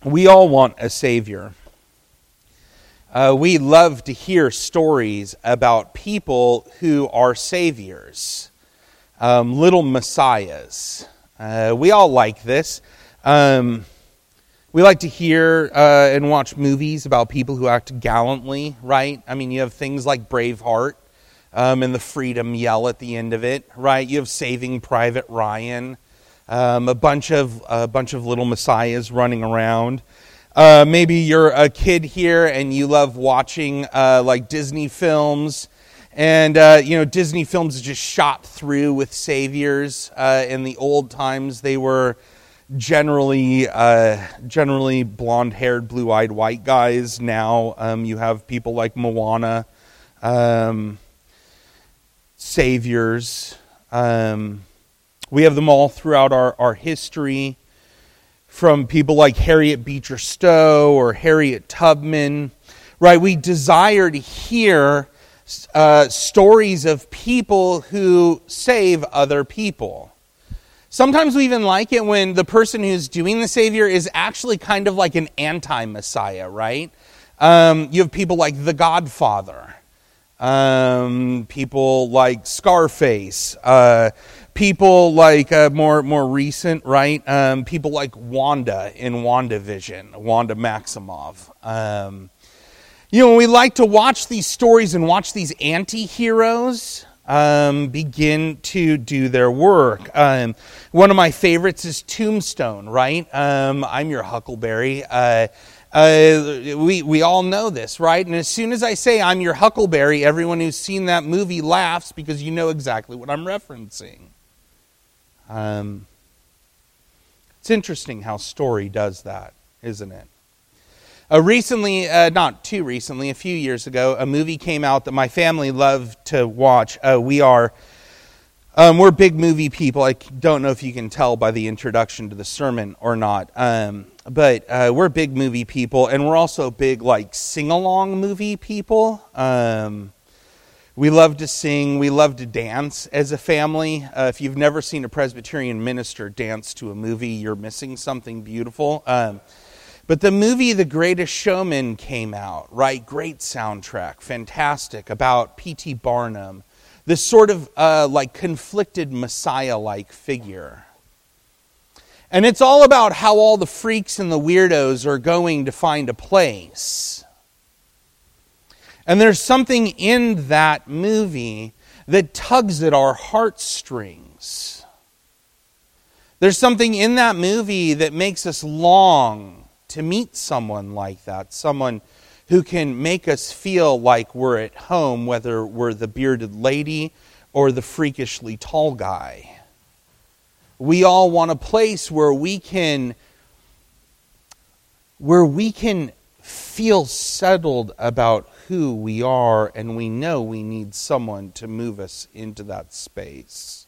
We all want a Savior. We love to hear stories about people who are saviors, little messiahs. We all like this. We like to hear and watch movies about people who act gallantly, right? I mean, you have things like Braveheart and the Freedom Yell at the end of it, right? You have Saving Private Ryan. A bunch of little messiahs running around. Maybe you're a kid here and you love watching like Disney films, and Disney films just shot through with saviors. In the old times, they were generally blonde-haired, blue-eyed white guys. Now you have people like Moana, saviors. We have them all throughout our history, from people like Harriet Beecher Stowe or Harriet Tubman, right? We desire to hear stories of people who save other people. Sometimes we even like it when the person who's doing the Savior is actually kind of like an anti-Messiah, right? You have people like The Godfather, people like Scarface, people like more recent, right? People like Wanda in WandaVision, Wanda Maximoff. We like to watch these stories and watch these anti-heroes begin to do their work. One of my favorites is Tombstone, right? I'm your Huckleberry. We all know this, right? And as soon as I say I'm your Huckleberry, everyone who's seen that movie laughs because you know exactly what I'm referencing. It's interesting how story does that, isn't it? Recently, not too recently, a few years ago, a movie came out that my family loved to watch. We're big movie people. I don't know if you can tell by the introduction to the sermon or not, but we're big movie people, and we're also big sing-along movie people. We love to sing. We love to dance as a family. If you've never seen a Presbyterian minister dance to a movie, you're missing something beautiful. But the movie The Greatest Showman came out, right? Great soundtrack, fantastic, about P.T. Barnum, this sort of conflicted Messiah-like figure. And it's all about how all the freaks and the weirdos are going to find a place. And there's something in that movie that tugs at our heartstrings. There's something in that movie that makes us long to meet someone like that, someone who can make us feel like we're at home, whether we're the bearded lady or the freakishly tall guy. We all want a place where we can feel settled about who we are, and we know we need someone to move us into that space.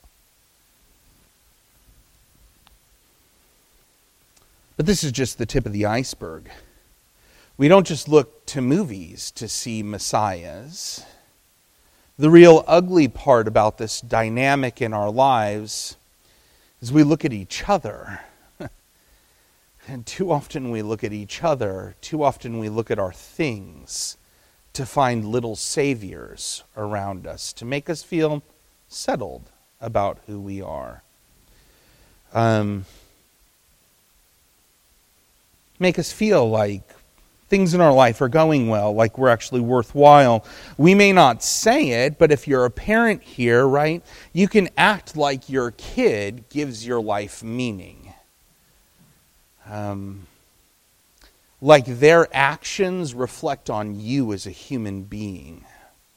But this is just the tip of the iceberg. We don't just look to movies to see messiahs. The real ugly part about this dynamic in our lives is we look at each other. And too often we look at each other, too often we look at our things to find little saviors around us, to make us feel settled about who we are. Make us feel like things in our life are going well, like we're actually worthwhile. We may not say it, but if you're a parent here, right, you can act like your kid gives your life meaning. Like their actions reflect on you as a human being.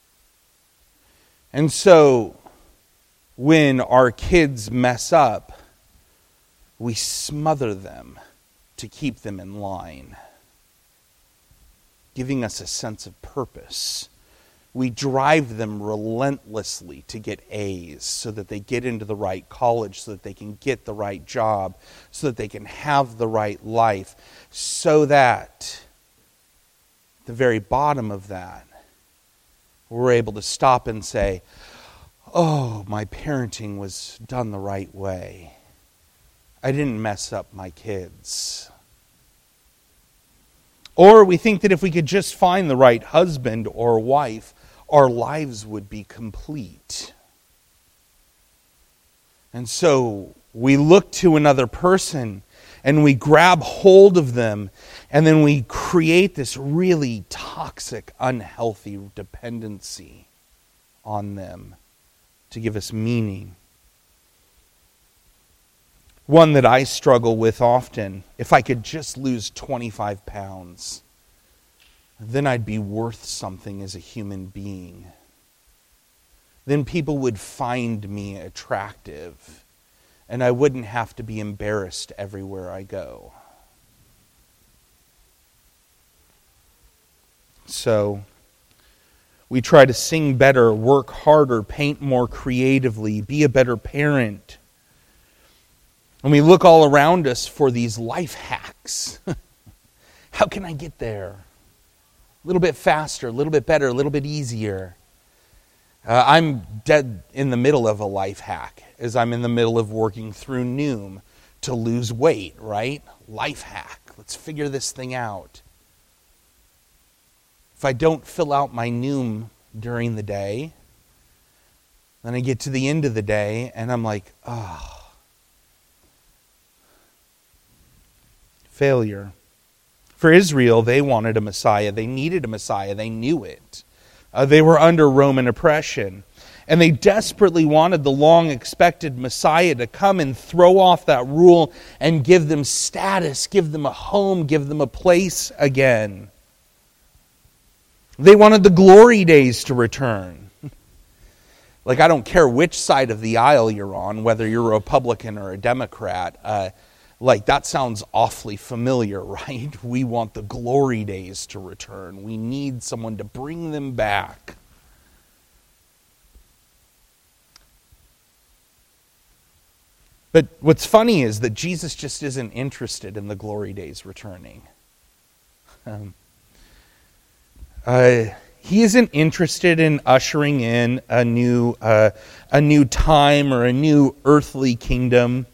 And so, when our kids mess up, we smother them to keep them in line, giving us a sense of purpose. We drive them relentlessly to get A's so that they get into the right college, so that they can get the right job, so that they can have the right life, so that at the very bottom of that, we're able to stop and say, oh, my parenting was done the right way. I didn't mess up my kids. Or we think that if we could just find the right husband or wife, our lives would be complete. And so we look to another person and we grab hold of them, and then we create this really toxic, unhealthy dependency on them to give us meaning. One that I struggle with often: if I could just lose 25 pounds, then I'd be worth something as a human being. Then people would find me attractive, and I wouldn't have to be embarrassed everywhere I go. So, we try to sing better, work harder, paint more creatively, be a better parent. And we look all around us for these life hacks. How can I get there? A little bit faster, a little bit better, a little bit easier. I'm dead in the middle of a life hack as I'm in the middle of working through Noom to lose weight, right? Life hack. Let's figure this thing out. If I don't fill out my Noom during the day, then I get to the end of the day and I'm like, failure. For Israel, they wanted a Messiah. They needed a Messiah. They knew it. They were under Roman oppression. And they desperately wanted the long-expected Messiah to come and throw off that rule and give them status, give them a home, give them a place again. They wanted the glory days to return. Like, I don't care which side of the aisle you're on, whether you're a Republican or a Democrat. That sounds awfully familiar, right? We want the glory days to return. We need someone to bring them back. But what's funny is that Jesus just isn't interested in the glory days returning. He isn't interested in ushering in a new time or a new earthly kingdom.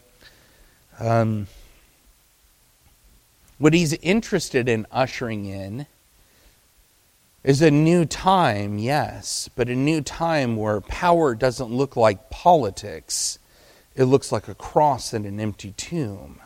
What he's interested in ushering in is a new time, yes, but a new time where power doesn't look like politics. It looks like a cross and an empty tomb.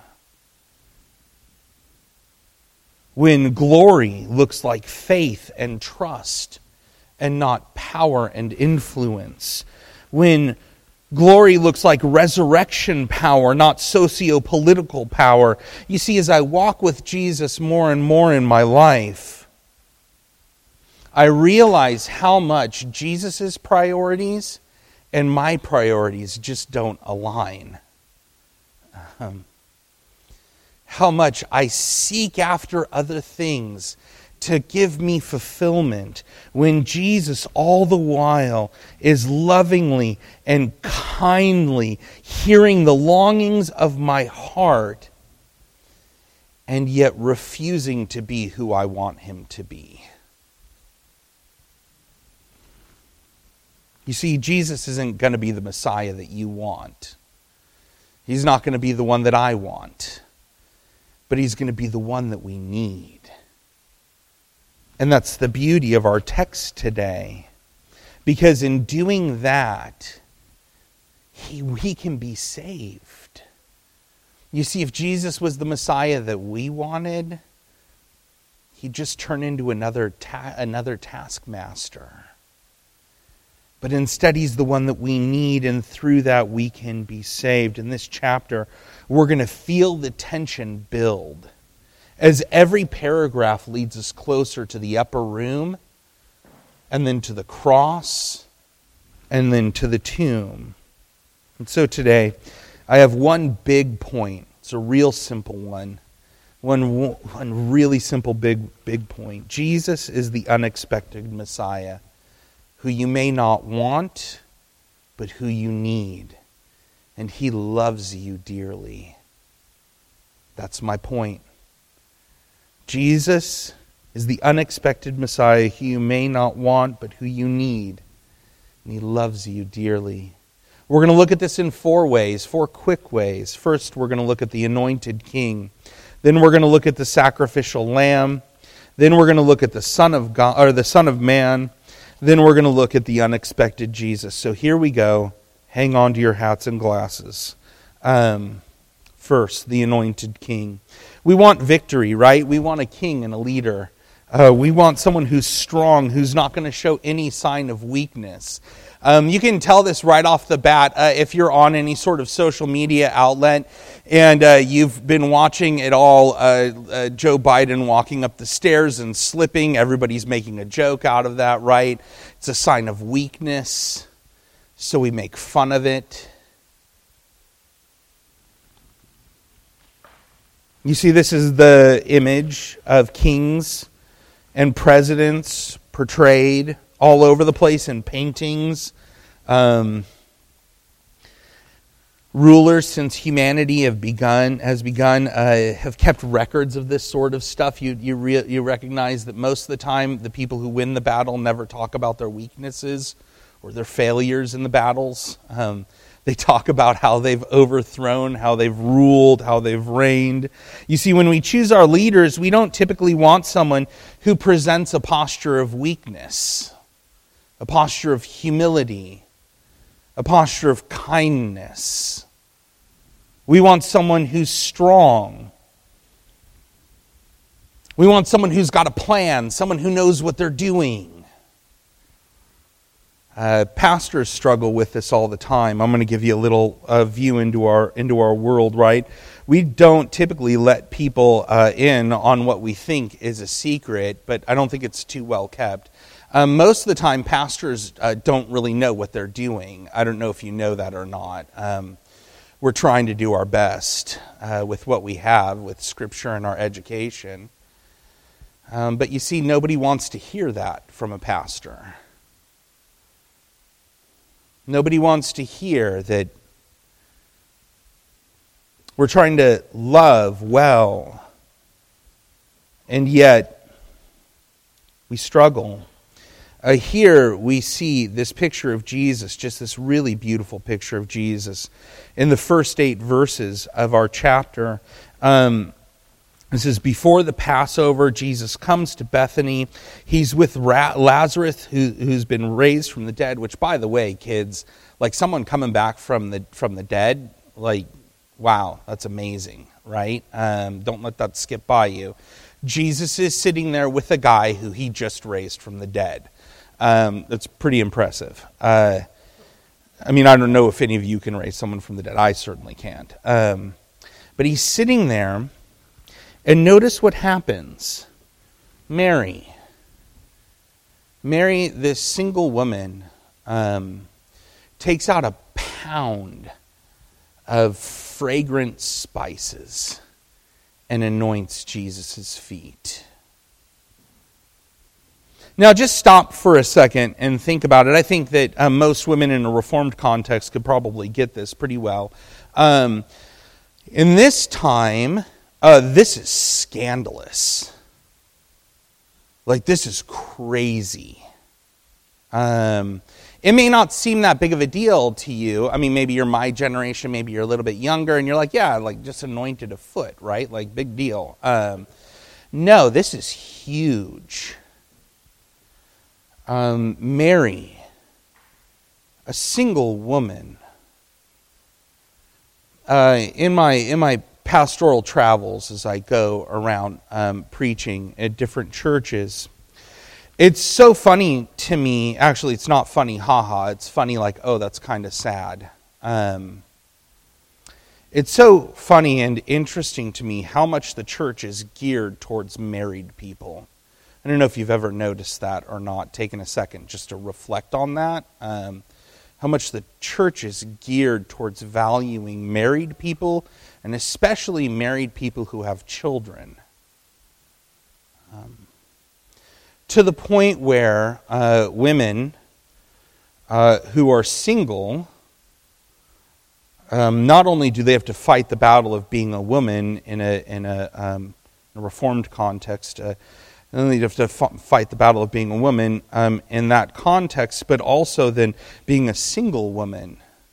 When glory looks like faith and trust and not power and influence. When glory looks like resurrection power, not socio-political power. You see, as I walk with Jesus more and more in my life, I realize how much Jesus' priorities and my priorities just don't align. How much I seek after other things to give me fulfillment, when Jesus all the while is lovingly and kindly hearing the longings of my heart and yet refusing to be who I want him to be. You see, Jesus isn't going to be the Messiah that you want. He's not going to be the one that I want. But he's going to be the one that we need. And that's the beauty of our text today. Because in doing that, we can be saved. You see, if Jesus was the Messiah that we wanted, he'd just turn into another taskmaster. But instead, he's the one that we need, and through that we can be saved. In this chapter, we're going to feel the tension build as every paragraph leads us closer to the upper room, and then to the cross, and then to the tomb. And so today, I have one big point. It's a real simple one. One really simple big point. Jesus is the unexpected Messiah, who you may not want, but who you need. And he loves you dearly. That's my point. Jesus is the unexpected Messiah who you may not want, but who you need. And he loves you dearly. We're going to look at this in 4 ways, 4 quick ways. First, we're going to look at the anointed king. Then we're going to look at the sacrificial lamb. Then we're going to look at the Son of God, or the Son of Man. Then we're going to look at the unexpected Jesus. So here we go. Hang on to your hats and glasses. First, the anointed king. We want victory, right? We want a king and a leader. We want someone who's strong, who's not going to show any sign of weakness. You can tell this right off the bat if you're on any sort of social media outlet and you've been watching it all, Joe Biden walking up the stairs and slipping. Everybody's making a joke out of that, right? It's a sign of weakness, so we make fun of it. You see, this is the image of kings and presidents portrayed all over the place in paintings. Rulers since humanity has begun have kept records of this sort of stuff. You recognize that most of the time the people who win the battle never talk about their weaknesses or their failures in the battles. They talk about how they've overthrown, how they've ruled, how they've reigned. You see, when we choose our leaders, we don't typically want someone who presents a posture of weakness, a posture of humility, a posture of kindness. We want someone who's strong. We want someone who's got a plan, someone who knows what they're doing. Pastors struggle with this all the time. I'm going to give you a little view into our world, right? We don't typically let people in on what we think is a secret, but I don't think it's too well kept. Most of the time, pastors don't really know what they're doing. I don't know if you know that or not. We're trying to do our best with what we have, with Scripture and our education. But you see, nobody wants to hear that from a pastor. Nobody wants to hear that we're trying to love well, and yet we struggle. Here we see this picture of Jesus, just this really beautiful picture of Jesus. In the first 8 verses of our chapter, this is before the Passover. Jesus comes to Bethany. He's with Lazarus, who's been raised from the dead, which, by the way, kids, like someone coming back from the dead, like, wow, that's amazing, right? Don't let that skip by you. Jesus is sitting there with a guy who he just raised from the dead. That's pretty impressive. I don't know if any of you can raise someone from the dead. I certainly can't. But he's sitting there, and notice what happens. Mary, this single woman, takes out a pound of fragrant spices and anoints Jesus' feet. Now, just stop for a second and think about it. I think that most women in a Reformed context could probably get this pretty well. In this time, this is scandalous. Like, this is crazy. It may not seem that big of a deal to you. I mean, maybe you're my generation, maybe you're a little bit younger, and you're like, yeah, like just anointed a foot, right? Like, big deal. No, this is huge. Mary, a single woman. In my pastoral travels, as I go around preaching at different churches, it's so funny to me. Actually, it's not funny, haha. It's funny like, oh, that's kind of sad. It's so funny and interesting to me how much the church is geared towards married people. I don't know if you've ever noticed that or not, taken a second just to reflect on that. How much the church is geared towards valuing married people, and especially married people who have children. To the point where women who are single, not only do they have to fight the battle of being a woman in a Reformed context, not only do they have to fight the battle of being a woman in that context, but also then being a single woman.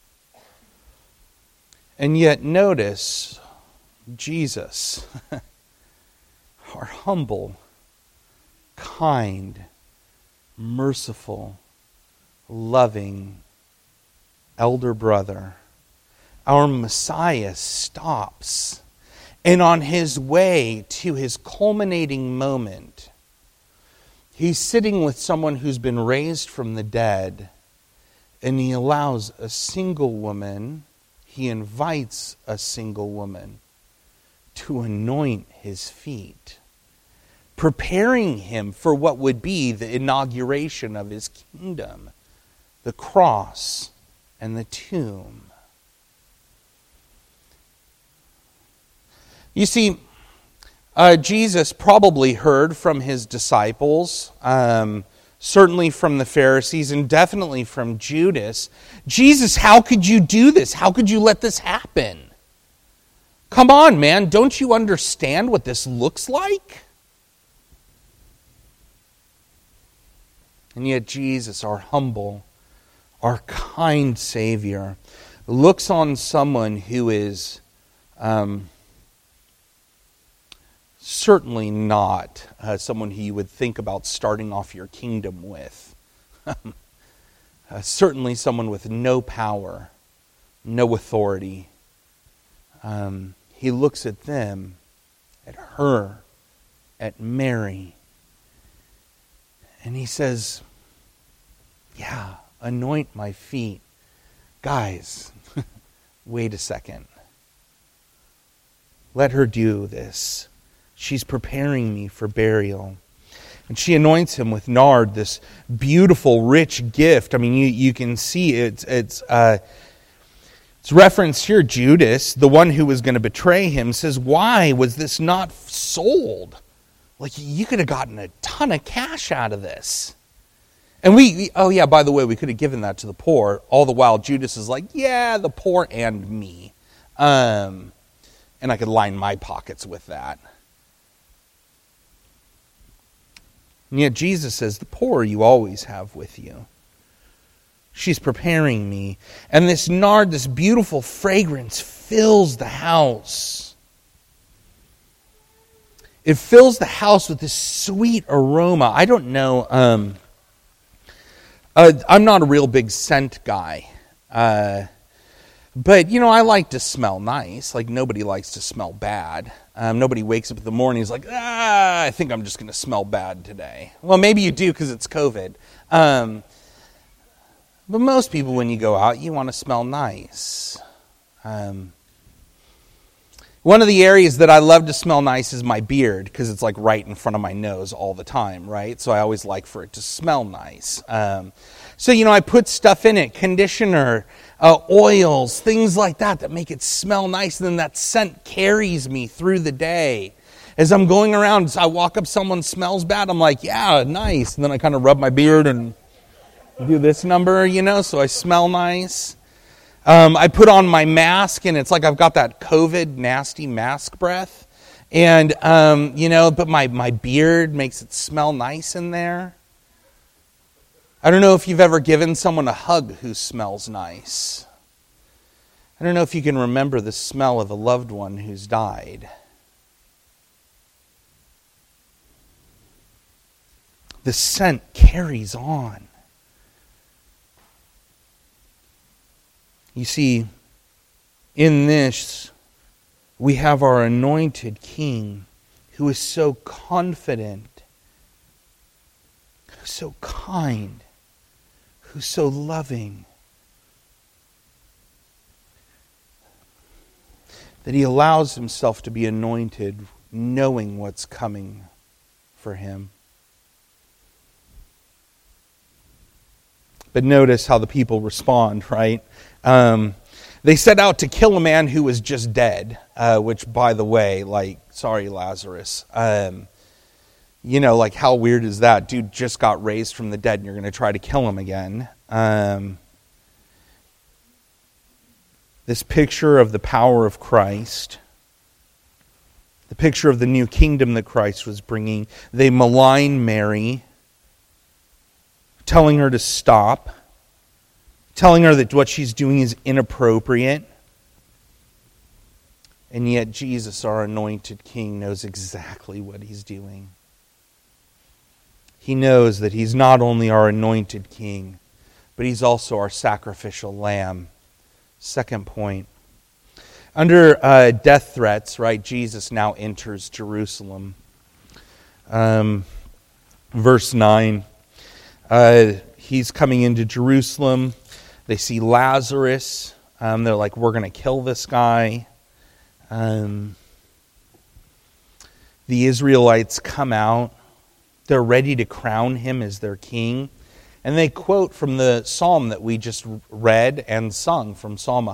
And yet notice, Jesus, our humble, kind, merciful, loving elder brother, our Messiah stops, and on his way to his culminating moment, he's sitting with someone who's been raised from the dead, and he allows a single woman, he invites a single woman to anoint his feet, preparing him for what would be the inauguration of his kingdom, the cross and the tomb. You see, Jesus probably heard from his disciples, certainly from the Pharisees, and definitely from Judas. Jesus, how could you do this? How could you let this happen? Come on, man, don't you understand what this looks like? And yet Jesus, our humble, our kind Savior, looks on someone who is certainly not someone who you would think about starting off your kingdom with. Certainly someone with no power, no authority. He looks at them, at her, at Mary, and he says, yeah, anoint my feet. Guys, wait a second. Let her do this. She's preparing me for burial. And she anoints him with nard, this beautiful, rich gift. I mean, you can see it's referenced here. Judas, the one who was going to betray him, says, why was this not sold? Like, you could have gotten a ton of cash out of this. And oh yeah, by the way, we could have given that to the poor. All the while, Judas is like, yeah, the poor and me. And I could line my pockets with that. And yet Jesus says, the poor you always have with you. She's preparing me. And this nard, this beautiful fragrance, fills the house. It fills the house with this sweet aroma. I don't know. I'm not a real big scent guy. But, I like to smell nice. Like, nobody likes to smell bad. Nobody wakes up in the morning and is like, I think I'm just going to smell bad today. Well, maybe you do because it's COVID. But most people, when you go out, you want to smell nice. One of the areas that I love to smell nice is my beard, because it's like right in front of my nose all the time, right? So I always like for it to smell nice. So I put stuff in it, conditioner, oils, things like that make it smell nice. And then that scent carries me through the day. As I'm going around, I walk up, someone smells bad, I'm like, yeah, nice. And then I kind of rub my beard and do this number, so I smell nice. I put on my mask, and it's like I've got that COVID nasty mask breath. And, but my beard makes it smell nice in there. I don't know if you've ever given someone a hug who smells nice. I don't know if you can remember the smell of a loved one who's died. The scent carries on. You see, in this, we have our anointed King who is so confident, who's so kind, who's so loving, that he allows himself to be anointed knowing what's coming for him. But notice how the people respond, right? They set out to kill a man who was just dead, which, by the way, sorry, Lazarus. How weird is that? Dude just got raised from the dead and you're going to try to kill him again. This picture of the power of Christ, the picture of the new kingdom that Christ was bringing. They malign Mary, telling her to stop, telling her that what she's doing is inappropriate. And yet Jesus, our anointed King, knows exactly what he's doing. he knows that he's not only our anointed king, but he's also our sacrificial lamb. Second point. Under death threats, right, Jesus now enters Jerusalem. Verse 9, he's coming into Jerusalem. They see Lazarus. They're like, we're going to kill this guy. The Israelites come out. They're ready to crown him as their king. And they quote from the psalm that we just read and sung, from Psalm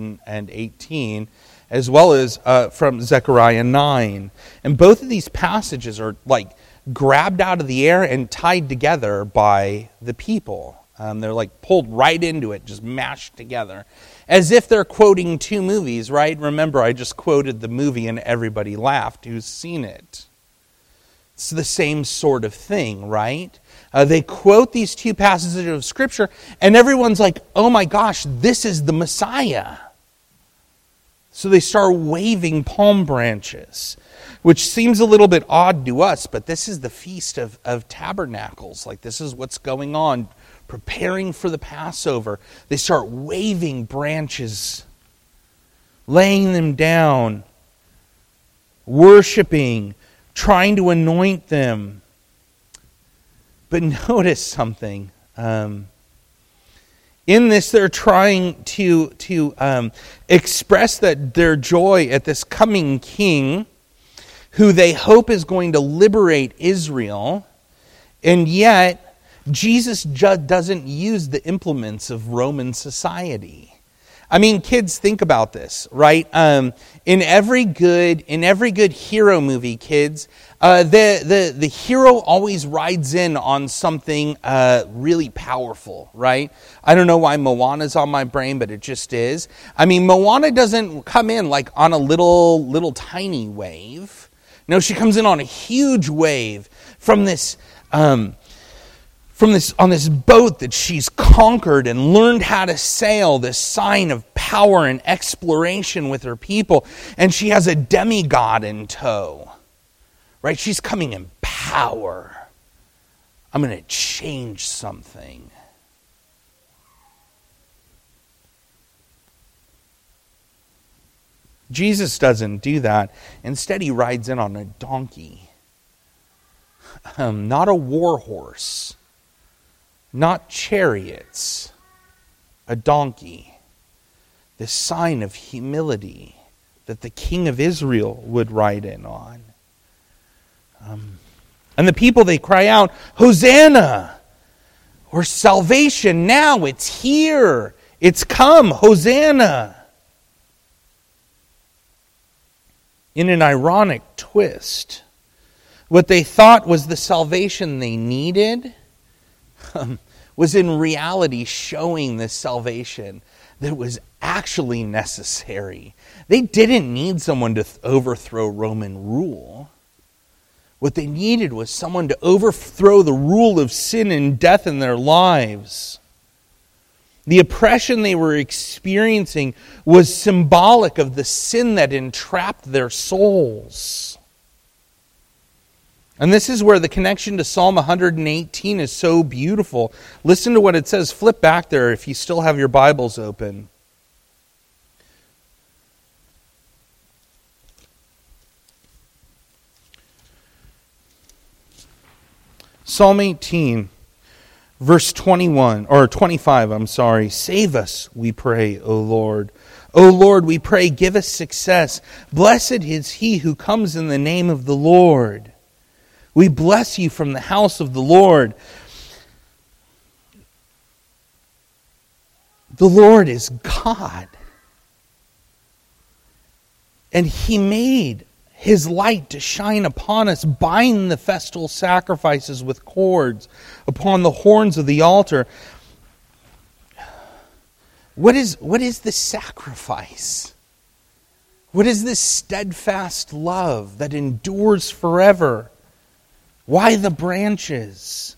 118, as well as from Zechariah 9. And both of these passages are like grabbed out of the air and tied together by the people. They're like pulled right into it, just mashed together. As if they're quoting two movies, right? Remember, I just quoted the movie and everybody laughed who's seen it. It's the same sort of thing, right? They quote these two passages of Scripture, and everyone's like, oh my gosh, this is the Messiah. So they start waving palm branches, which seems a little bit odd to us, but this is the Feast of Tabernacles. Like, this is what's going on, preparing for the Passover. They start waving branches, laying them down, worshiping, trying to anoint them. But notice something. In this, they're trying to express their joy at this coming king who they hope is going to liberate Israel. And yet, Jesus doesn't use the implements of Roman society. I mean, kids, think about this, right? In every good hero movie, kids, the hero always rides in on something really powerful, right? I don't know why Moana's on my brain, but it just is. I mean, Moana doesn't come in like on a little tiny wave. No, she comes in on a huge wave from this on this boat that she's conquered and learned how to sail, this sign of power and exploration with her people. And she has a demigod in tow, right? She's coming in power. I'm going to change something. Jesus doesn't do that. Instead, he rides in on a donkey. Not a war horse. Not chariots, a donkey. This sign of humility that the King of Israel would ride in on. And the people, they cry out, Hosanna! Or salvation now, it's here. It's come, Hosanna! In an ironic twist, what they thought was the salvation they needed was in reality showing this salvation that was actually necessary. They didn't need someone to overthrow Roman rule. What they needed was someone to overthrow the rule of sin and death in their lives. The oppression they were experiencing was symbolic of the sin that entrapped their souls. And this is where the connection to Psalm 118 is so beautiful. Listen to what it says. Flip back there if you still have your Bibles open. Psalm 18, verse 25, Save us, we pray, O Lord. O Lord, we pray, give us success. Blessed is he who comes in the name of the Lord. We bless you from the house of the Lord. The Lord is God. And he made his light to shine upon us. Bind the festal sacrifices with cords upon the horns of the altar. What is the sacrifice? What is this steadfast love that endures forever? Why the branches?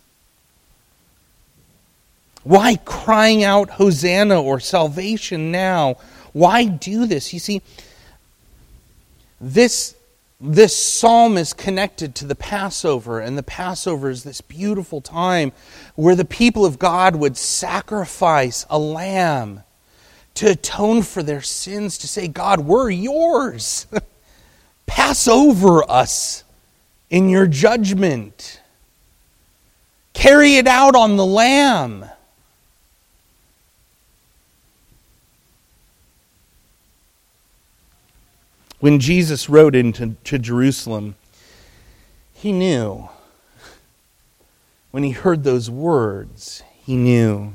Why crying out Hosanna or salvation now? Why do this? You see, this This psalm is connected to the Passover, and the Passover is this beautiful time where the people of God would sacrifice a lamb to atone for their sins, to say, God, we're yours. Pass over us in your judgment. Carry it out on the lamb. When Jesus rode into Jerusalem, he knew. When he heard those words, he knew.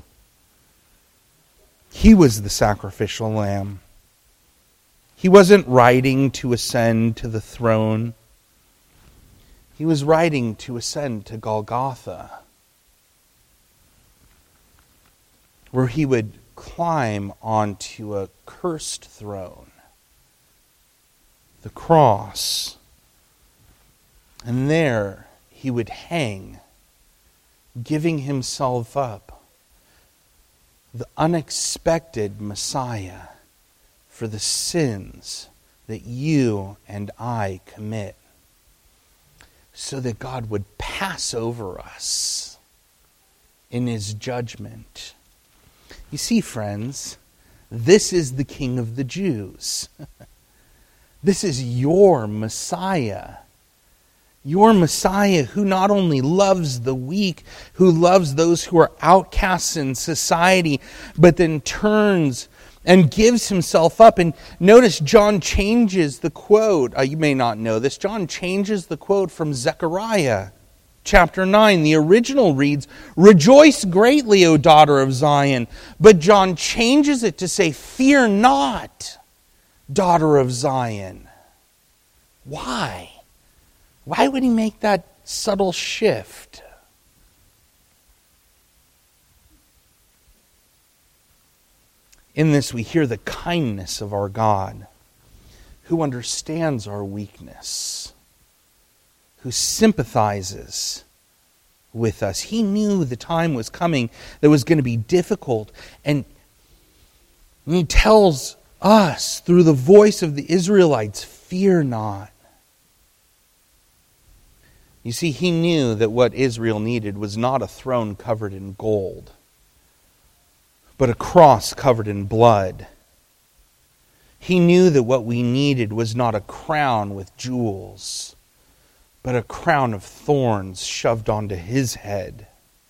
He was the sacrificial lamb. He wasn't riding to ascend to the throne. He was riding to ascend to Golgotha, where he would climb onto a cursed throne, the cross, and there he would hang, giving himself up, the unexpected Messiah for the sins that you and I commit, so that God would pass over us in his judgment. You see, friends, this is the King of the Jews. This is your Messiah. Your Messiah who not only loves the weak, who loves those who are outcasts in society, but then turns and gives himself up. And notice John changes the quote. You may not know this. John changes the quote from Zechariah chapter 9. The original reads, "Rejoice greatly, O daughter of Zion." But John changes it to say, "Fear not, daughter of Zion." Why? Why would he make that subtle shift? In this we hear the kindness of our God, who understands our weakness, who sympathizes with us. He knew the time was coming that was going to be difficult, and he tells us through the voice of the Israelites, fear not. You see, he knew that what Israel needed was not a throne covered in gold, but a cross covered in blood. He knew that what we needed was not a crown with jewels, but a crown of thorns shoved onto his head.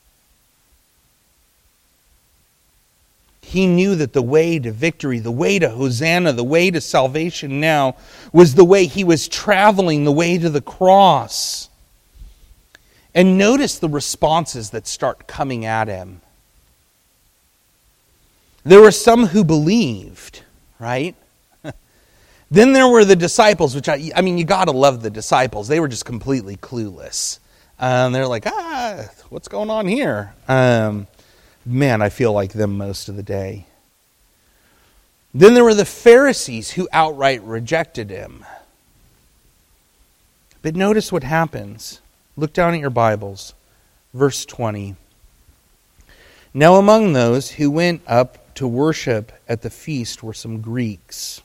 He knew that the way to victory, the way to Hosanna, the way to salvation now was the way he was traveling, the way to the cross. And notice the responses that start coming at him. There were some who believed, right? Then there were the disciples, which I mean, you got to love the disciples. They were just completely clueless. They're like, what's going on here? Man, I feel like them most of the day. Then there were the Pharisees who outright rejected him. But notice what happens. Look down at your Bibles. Verse 20. Now among those who went up to worship at the feast were some Greeks.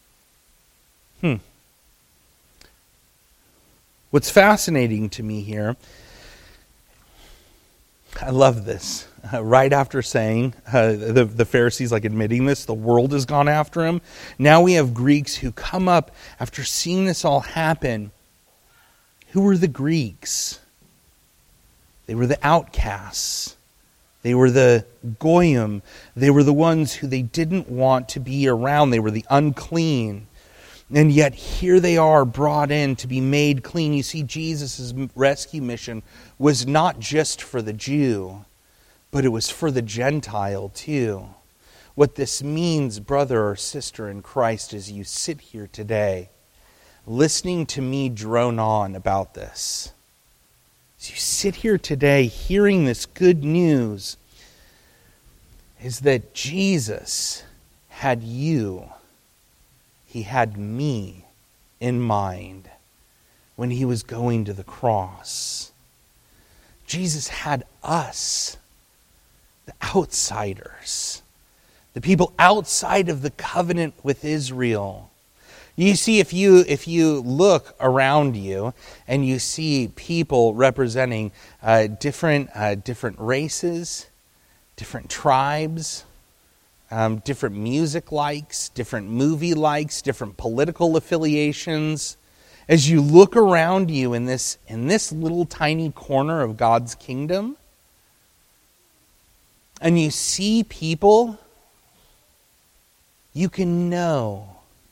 What's fascinating to me here, I love this. Right after saying, the Pharisees admitting this, the world has gone after him. Now we have Greeks who come up after seeing this all happen. Who were the Greeks? They were the outcasts. They were the goyim. They were the ones who they didn't want to be around. They were the unclean. And yet here they are brought in to be made clean. You see, Jesus' rescue mission was not just for the Jew, but it was for the Gentile too. What this means, brother or sister in Christ, is you sit here today listening to me drone on about this. As you sit here today hearing this good news, is that Jesus had you, he had me in mind when he was going to the cross. Jesus had us, the outsiders, the people outside of the covenant with Israel. You see, if you look around you and you see people representing different races, different tribes, different music likes, different movie likes, different political affiliations, as you look around you in this little tiny corner of God's kingdom, and you see people, you can know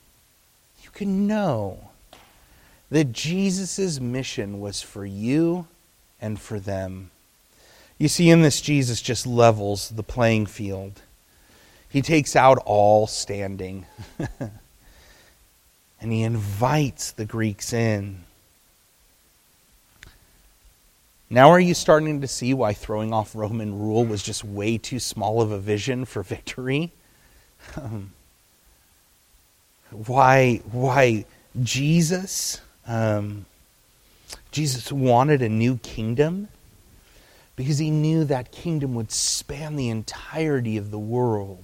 that Jesus' mission was for you and for them. You see, in this, Jesus just levels the playing field. He takes out all standing. And he invites the Greeks in. Now are you starting to see why throwing off Roman rule was just way too small of a vision for victory? Why Jesus wanted a new kingdom? Because he knew that kingdom would span the entirety of the world.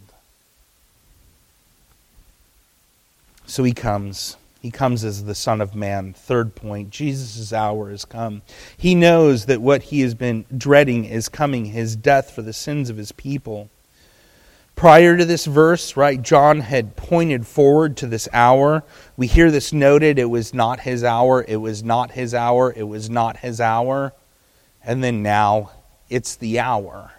So he comes. He comes as the Son of Man. Third point, Jesus' hour has come. He knows that what he has been dreading is coming, his death for the sins of his people. Prior to this verse, right, John had pointed forward to this hour. We hear this noted, it was not his hour, it was not his hour, it was not his hour. And then now, it's the hour.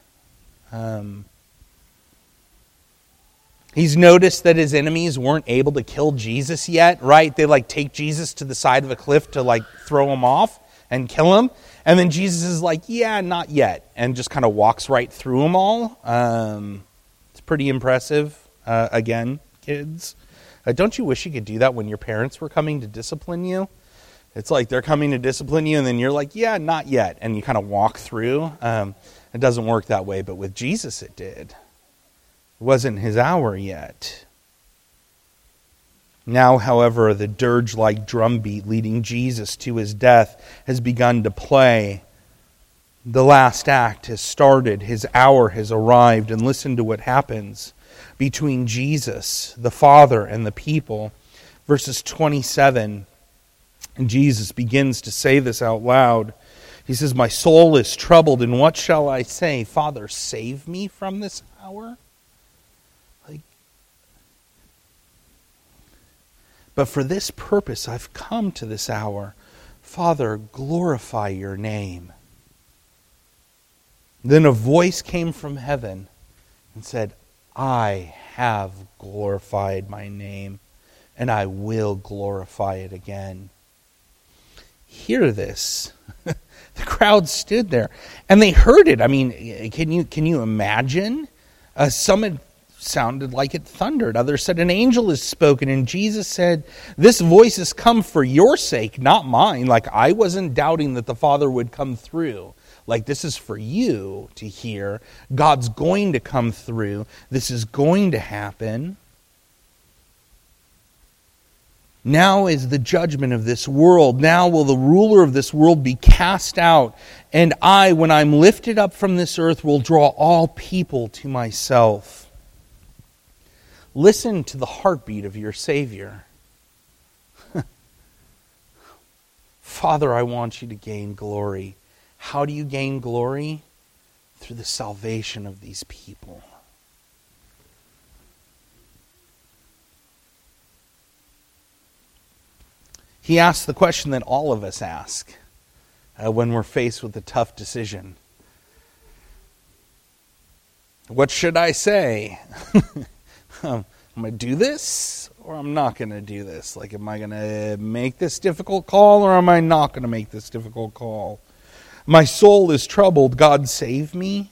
He's noticed that his enemies weren't able to kill Jesus yet, right? They take Jesus to the side of a cliff to throw him off and kill him. And then Jesus is like, yeah, not yet. And just kind of walks right through them all. It's pretty impressive. Again, kids. Don't you wish you could do that when your parents were coming to discipline you? It's like they're coming to discipline you and then you're like, yeah, not yet. And you kind of walk through. It doesn't work that way, but with Jesus it did. It wasn't his hour yet. Now, however, the dirge-like drumbeat leading Jesus to his death has begun to play. The last act has started. His hour has arrived. And listen to what happens between Jesus, the Father, and the people. Verses 27, and Jesus begins to say this out loud. He says, "My soul is troubled, and what shall I say? Father, save me from this hour?" But for this purpose I've come to this hour. Father, glorify your name. Then a voice came from heaven and said, I have glorified my name, and I will glorify it again. Hear this. The crowd stood there, and they heard it. I mean, can you imagine? Some had sounded like it thundered. Others said, an angel has spoken. And Jesus said, this voice has come for your sake, not mine. I wasn't doubting that the Father would come through. This is for you to hear. God's going to come through. This is going to happen. Now is the judgment of this world. Now will the ruler of this world be cast out. And I, when I'm lifted up from this earth, will draw all people to myself. Listen to the heartbeat of your Savior. Father, I want you to gain glory. How do you gain glory? Through the salvation of these people. He asks the question that all of us ask when we're faced with a tough decision. What should I say? I'm going to do this or I'm not going to do this? Am I going to make this difficult call or am I not going to make this difficult call? My soul is troubled. God, save me.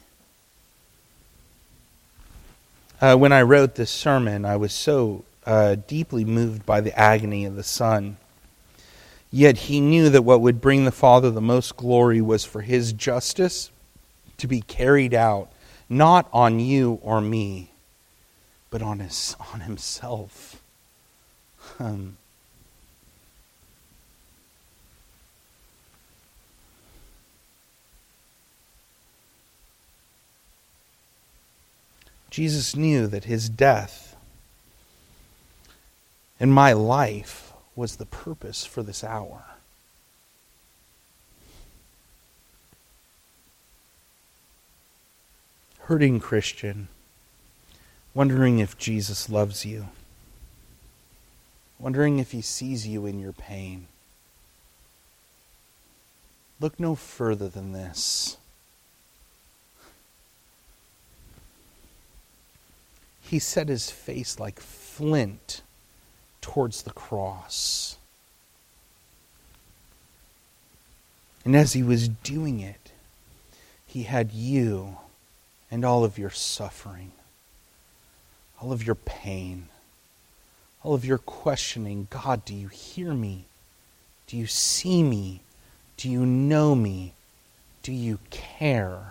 When I wrote this sermon, I was so deeply moved by the agony of the Son. Yet he knew that what would bring the Father the most glory was for his justice to be carried out, not on you or me, but on himself. Jesus knew that his death and my life was the purpose for this hour. Hurting Christian, wondering if Jesus loves you, wondering if he sees you in your pain. Look no further than this. He set his face like flint towards the cross. And as he was doing it, he had you and all of your suffering, all of your pain, all of your questioning. God, do you hear me? Do you see me? Do you know me? Do you care?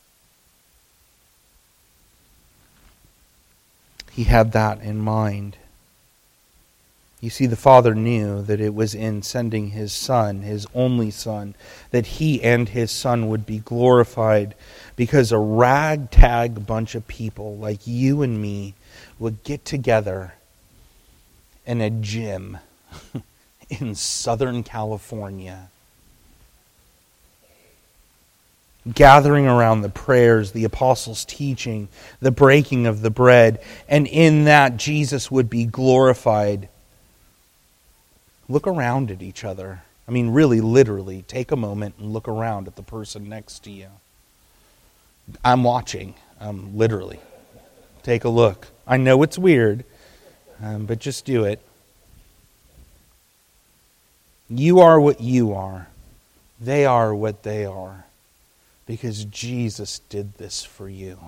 He had that in mind. You see, the Father knew that it was in sending his Son, his only Son, that he and his Son would be glorified, because a ragtag bunch of people like you and me would get together in a gym in Southern California, gathering around the prayers, the apostles' teaching, the breaking of the bread, and in that Jesus would be glorified. Look around at each other. I mean, really, literally, take a moment and look around at the person next to you. I'm watching, literally. Take a look. I know it's weird, but just do it. You are what you are. They are what they are. Because Jesus did this for you.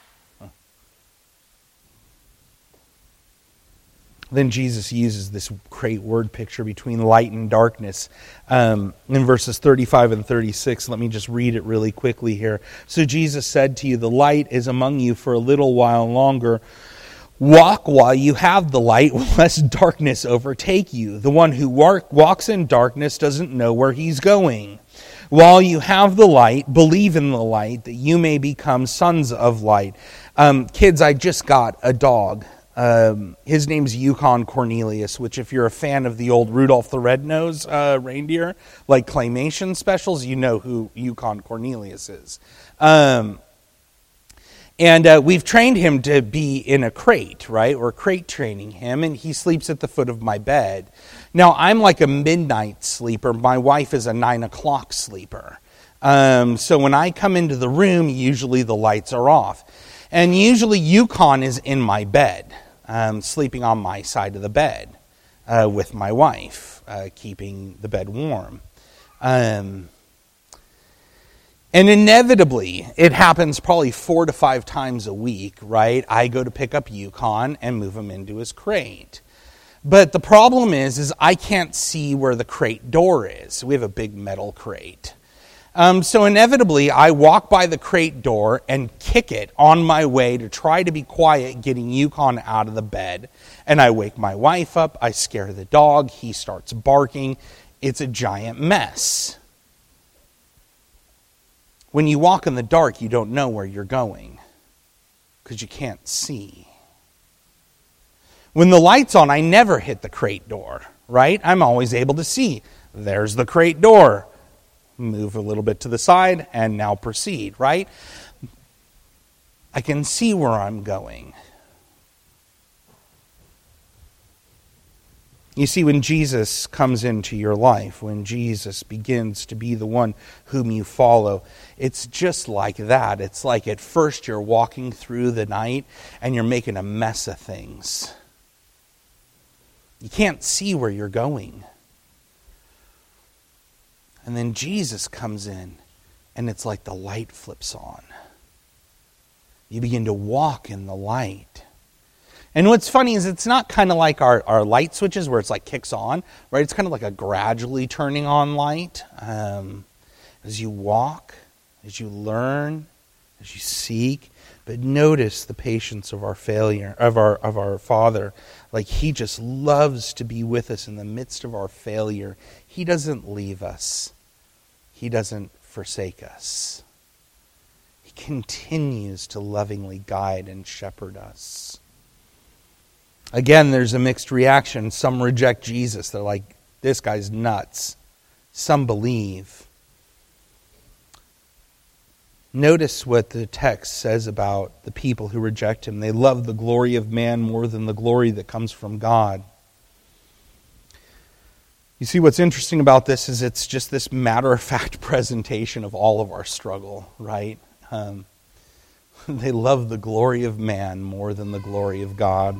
Then Jesus uses this great word picture between light and darkness in verses 35 and 36. Let me just read it really quickly here. So Jesus said to you, the light is among you for a little while longer. Walk while you have the light, lest darkness overtake you. The one who walks in darkness doesn't know where he's going. While you have the light, believe in the light, that you may become sons of light. Kids, I just got a dog. His name's Yukon Cornelius, which if you're a fan of the old Rudolph the Red-Nosed reindeer, like claymation specials, you know who Yukon Cornelius is. And we've trained him to be in a crate, right? We're crate training him, and he sleeps at the foot of my bed. Now, I'm like a midnight sleeper. My wife is a 9 o'clock sleeper. So when I come into the room, usually the lights are off. And usually Yukon is in my bed, sleeping on my side of the bed with my wife, keeping the bed warm. And inevitably, it happens probably 4 to 5 times a week, right? I go to pick up Yukon and move him into his crate. But the problem is I can't see where the crate door is. We have a big metal crate. So inevitably, I walk by the crate door and kick it on my way to try to be quiet, getting Yukon out of the bed. And I wake my wife up. I scare the dog. He starts barking. It's a giant mess. When you walk in the dark, you don't know where you're going because you can't see. When the light's on, I never hit the crate door, right? I'm always able to see. There's the crate door. Move a little bit to the side and now proceed, right? I can see where I'm going. You see, when Jesus comes into your life, when Jesus begins to be the one whom you follow, it's just like that. It's like at first you're walking through the night and you're making a mess of things. You can't see where you're going. And then Jesus comes in, and it's like the light flips on. You begin to walk in the light. And what's funny is it's not kind of like our light switches where it's like kicks on, right? It's kind of like a gradually turning on light. As you walk, as you learn, as you seek. But notice the patience of our failure, of our Father. Like He just loves to be with us in the midst of our failure. He doesn't leave us. He doesn't forsake us. He continues to lovingly guide and shepherd us. Again, there's a mixed reaction. Some reject Jesus. They're like, this guy's nuts. Some believe. Notice what the text says about the people who reject him. They love the glory of man more than the glory that comes from God. You see, what's interesting about this is it's just this matter-of-fact presentation of all of our struggle, right? They love the glory of man more than the glory of God.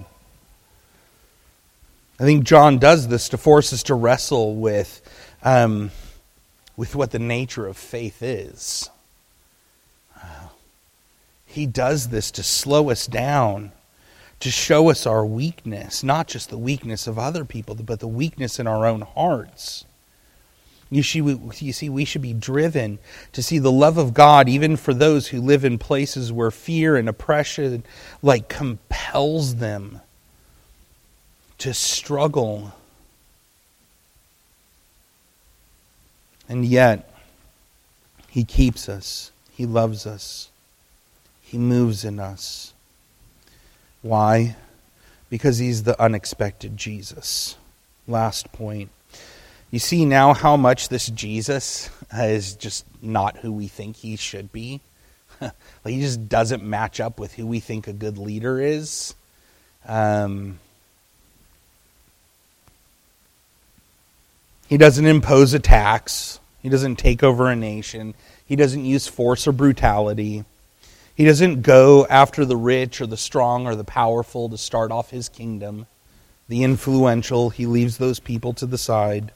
I think John does this to force us to wrestle with what the nature of faith is. He does this to slow us down, to show us our weakness, not just the weakness of other people, but the weakness in our own hearts. You see, we should be driven to see the love of God even for those who live in places where fear and oppression compels them to struggle. And yet, He keeps us. He loves us. He moves in us. Why? Because He's the unexpected Jesus. Last point. You see now how much this Jesus is just not who we think He should be? He just doesn't match up with who we think a good leader is. He doesn't impose a tax. He doesn't take over a nation. He doesn't use force or brutality. He doesn't go after the rich or the strong or the powerful to start off His kingdom. The influential, He leaves those people to the side.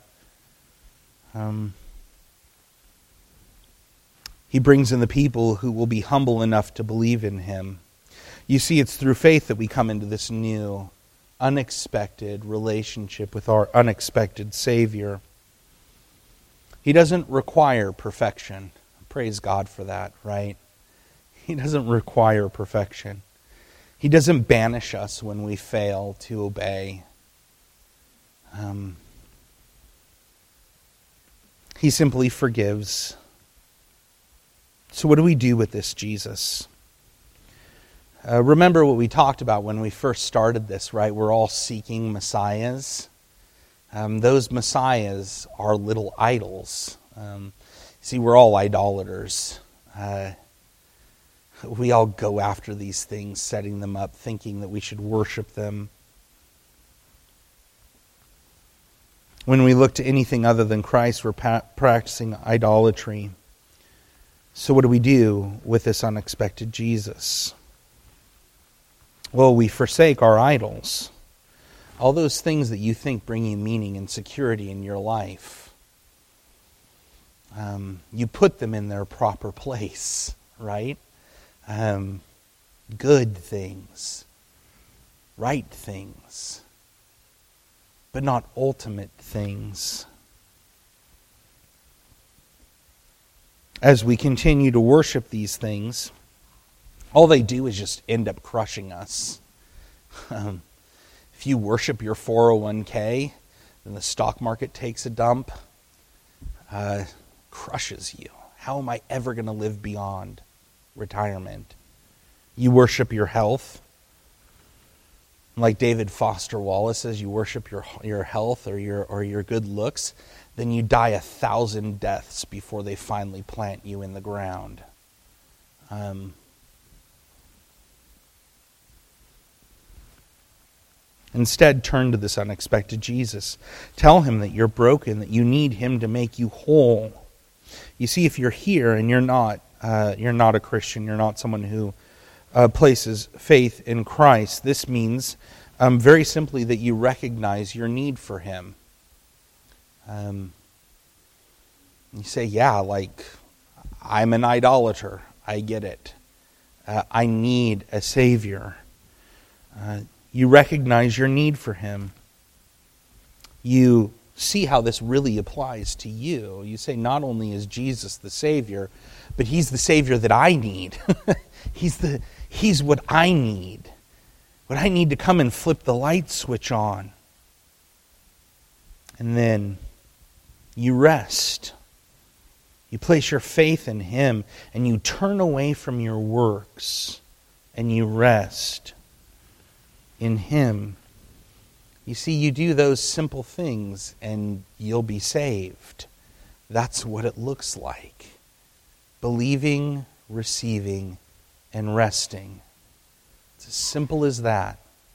He brings in the people who will be humble enough to believe in Him. You see, it's through faith that we come into this new, unexpected relationship with our unexpected Savior. He doesn't require perfection. Praise God for that, right? He doesn't require perfection. He doesn't banish us when we fail to obey. He simply forgives. So what do we do with this Jesus? Remember what we talked about when we first started this, right? We're all seeking messiahs. Those messiahs are little idols. See, we're all idolaters. We all go after these things, setting them up, thinking that we should worship them. When we look to anything other than Christ, we're practicing idolatry. So what do we do with this unexpected Jesus? Well, we forsake our idols. All those things that you think bring you meaning and security in your life. You put them in their proper place, right? Good things, right things, but not ultimate things. As we continue to worship these things, all they do is just end up crushing us. If you worship your 401k, then the stock market takes a dump, crushes you. How am I ever going to live beyond retirement? You worship your health. Like David Foster Wallace says, you worship your health or your good looks, then you die 1,000 deaths before they finally plant you in the ground. Instead, turn to this unexpected Jesus. Tell Him that you're broken, that you need Him to make you whole. You see, if you're here and you're not a Christian, you're not someone who places faith in Christ, this means very simply that you recognize your need for Him. You say, yeah, I'm an idolater. I get it. I need a Savior. You recognize your need for Him. You see how this really applies to you. You say, not only is Jesus the Savior, but He's the Savior that I need. He's what I need. What I need to come and flip the light switch on. And then you rest. You place your faith in Him and you turn away from your works and you rest in Him. You see, you do those simple things and you'll be saved. That's what it looks like. Believing, receiving, and resting. It's as simple as that.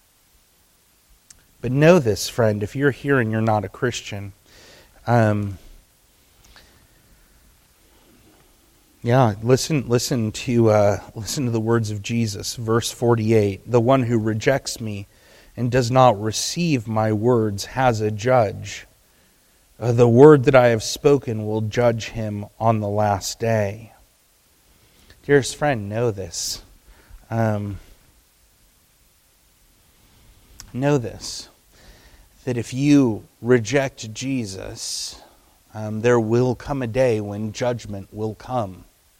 But know this, friend, if you're here and you're not a Christian, listen to the words of Jesus, verse 48. The one who rejects me and does not receive my words has a judge. The word that I have spoken will judge him on the last day. Dearest friend, know this. Know this, that if you reject Jesus, there will come a day when judgment will come.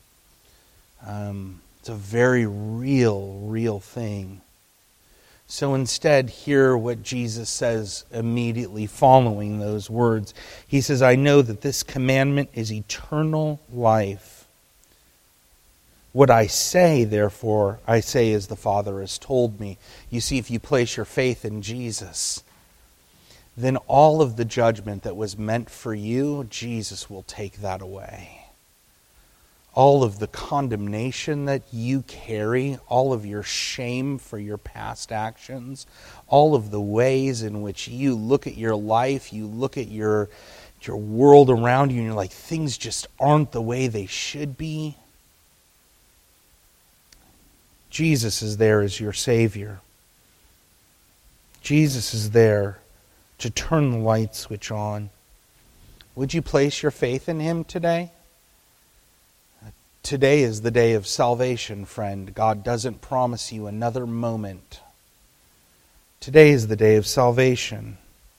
It's a very real thing. So instead, hear what Jesus says immediately following those words. He says, I know that this commandment is eternal life. What I say, therefore, I say as the Father has told me. You see, if you place your faith in Jesus, then all of the judgment that was meant for you, Jesus will take that away. All of the condemnation that you carry, all of your shame for your past actions, all of the ways in which you look at your life, you look at your world around you, and you're like, things just aren't the way they should be. Jesus is there as your Savior. Jesus is there to turn the light switch on. Would you place your faith in Him today? Today is the day of salvation, friend. God doesn't promise you another moment. Today is the day of salvation.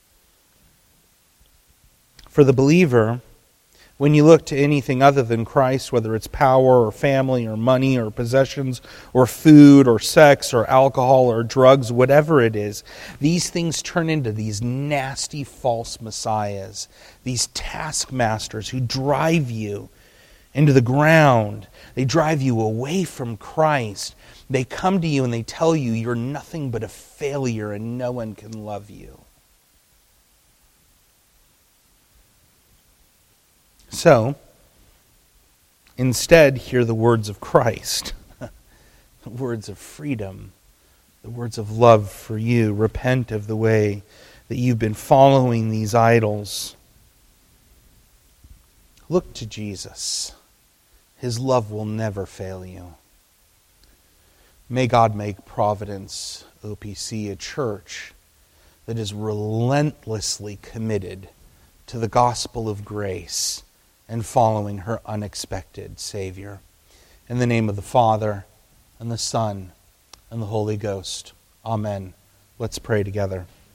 For the believer, when you look to anything other than Christ, whether it's power or family or money or possessions or food or sex or alcohol or drugs, whatever it is, these things turn into these nasty false messiahs, these taskmasters who drive you into the ground. They drive you away from Christ. They come to you and they tell you you're nothing but a failure and no one can love you. So, instead, hear the words of Christ, the words of freedom, the words of love for you. Repent of the way that you've been following these idols. Look to Jesus. His love will never fail you. May God make Providence OPC a church that is relentlessly committed to the gospel of grace and following her unexpected Savior. In the name of the Father, and the Son, and the Holy Ghost. Amen. Let's pray together.